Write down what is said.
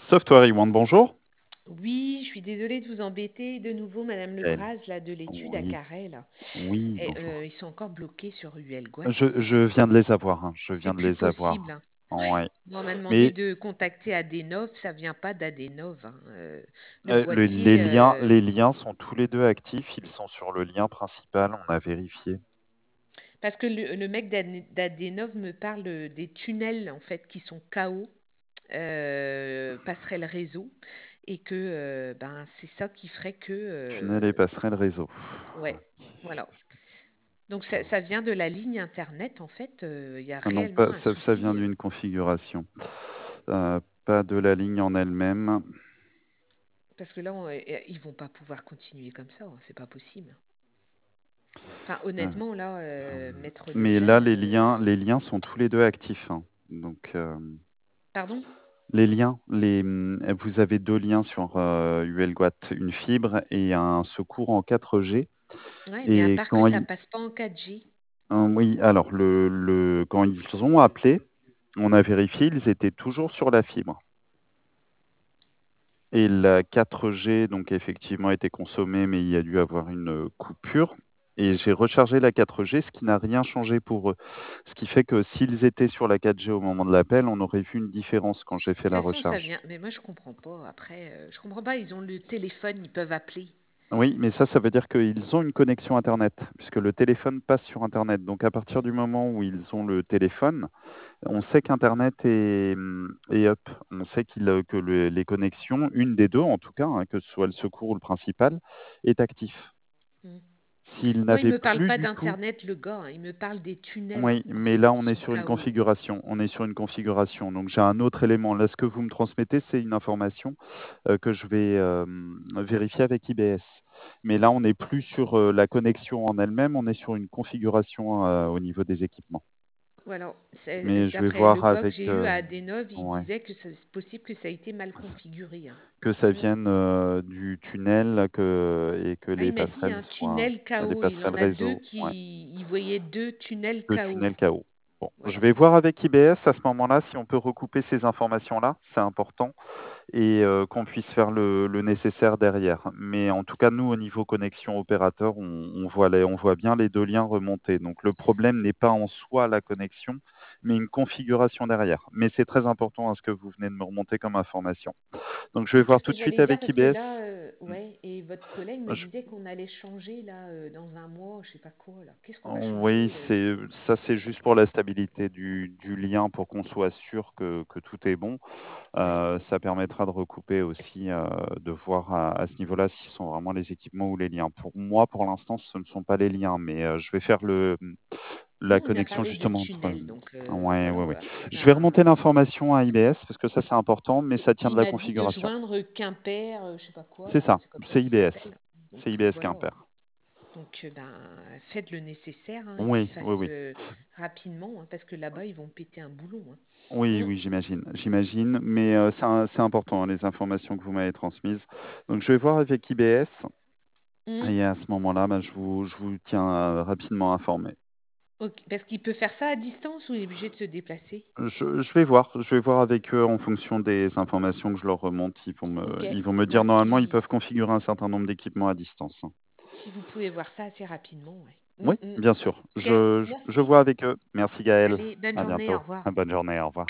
Software One, bonjour. Oui, je suis désolée de vous embêter de nouveau, Madame Elle. Lebras, là, de l'étude à Oui, Carhaix, là. oui, Et, bonjour. ils sont encore bloqués sur UL-Goat. Je viens de les avoir, hein, je C'est viens de plus les possible, avoir. hein. Ouais. Moi, on m'a demandé Mais de contacter Adenov, ça vient pas d'Adenov, hein. Le boîtier, les liens sont tous les deux actifs, ils sont sur le lien principal, on a vérifié. parce que le mec d'Adenov me parle des tunnels, en fait, qui sont KO, passerelle réseau, et que ben, c'est ça qui ferait que... Tunnel et passerelle réseau. ouais, voilà. Donc ça vient de la ligne internet, en fait, il y a Non, réellement pas, un ça vient souci. d'une configuration. Pas de la ligne en elle-même. Parce que là, ils vont pas pouvoir continuer comme ça, hein, c'est pas possible. Enfin, Euh, honnêtement, là, Maître mais là, Lejeune, les liens sont tous les deux actifs, hein. Donc, pardon? les liens, vous avez 2 liens sur, ULGOAT, une fibre et un secours en 4G Ouais, mais à et part que ça passe pas en 4G. oui, alors quand ils ont appelé, on a vérifié, ils étaient toujours sur la fibre et la 4G donc effectivement a été consommée, mais il y a dû avoir une, coupure et j'ai rechargé la 4G, ce qui n'a rien changé pour eux. Ce qui fait que s'ils étaient sur la 4G au moment de l'appel, on aurait vu une différence quand j'ai De toute fait la façon, ça recharge. vient. Mais moi, je comprends pas. Après, je comprends pas. Ils ont le téléphone, ils peuvent appeler. Oui, mais ça veut dire qu'ils ont une connexion internet, puisque le téléphone passe sur internet. Donc à partir du moment où ils ont le téléphone, on sait qu'internet est up. On sait que les connexions, une des 2 en tout cas, hein, que ce soit le secours ou le principal, est actif. Hmm. S'ils Moi, il n'avaient me parle plus pas du tout. d'internet, le gars, hein. Il me parle des tunnels Oui, en mais fait là, qui on est sont sur une KO. configuration. On est sur une configuration. Donc j'ai un autre élément. Là, ce que vous me transmettez, c'est une information que je vais vérifier avec IBS. Mais là, on n'est plus sur la connexion en elle-même, on est sur une configuration au niveau des équipements. Voilà. Mais je vais D'après le voir gars que avec, j'ai eu à Adenov, il ouais, disait que c'est possible que ça a été mal configuré, hein. que ça vienne du tunnel et que Ah, les il m'a dit passerelles un soient tunnel les KO. Il passerelles en a deux réseau, ouais. qui. Il voyait deux tunnels Le KO. tunnel KO. Bon, je Voilà. vais voir avec IBS à ce moment-là si on peut recouper ces informations-là, c'est important. Et qu'on puisse faire le nécessaire derrière. Mais en tout cas, nous, au niveau connexion opérateur, on voit bien les 2 liens remonter. Donc le problème n'est pas en soi la connexion, mais une configuration derrière. Mais c'est très important, ce que vous venez de me remonter comme information. Donc je vais Et voir qu'est-ce tout que de suite j'allais dire? avec Parce que IBS. là, ouais, et votre collègue me Je disait qu'on allait changer là dans un mois, je sais pas quoi là. Qu'est-ce qu'on va Oui, changer c'est juste pour la stabilité du lien, pour qu'on soit sûr que tout est bon. Ouais. Ça permettra de recouper aussi, de voir à ce niveau-là si ce sont vraiment les équipements ou les liens. Pour moi, pour l'instant, ce ne sont pas les liens, mais je vais faire la Non, il m'a connexion parlé de justement entre. tunnels, donc Ouais, voilà. ouais, ouais. Après, Je vais ben, remonter l'information à IBS parce que ça, c'est important, mais et ça tient de il la m'a dit de configuration. joindre Quimper, je sais pas quoi C'est là, ça, c'est comme ça c'est qu'il IBS. s'appelle. C'est Donc IBS voilà. Quimper. Donc ben, faites le nécessaire, hein, qu'ils Oui, oui, fassent oui. rapidement, hein, parce que là-bas ils vont péter un boulon, hein. Oui, Mm, oui, j'imagine, mais c'est important, hein, les informations que vous m'avez transmises. Donc je vais voir avec IBS mm. et à ce moment-là, bah, je vous tiens rapidement informé. Ok. Parce qu'il peut faire ça à distance ou il est obligé de se déplacer? Je vais voir avec eux en fonction des informations que je leur remonte. Ok. Ils vont me dire Ben, normalement, ils peuvent configurer un certain nombre d'équipements à distance, hein. si vous pouvez voir ça assez rapidement, ouais. Oui, bien sûr. Ok, Je merci. vois avec eux. Merci Gaël. Allez, bonne À journée, au bientôt. revoir. Bonne journée. Au revoir.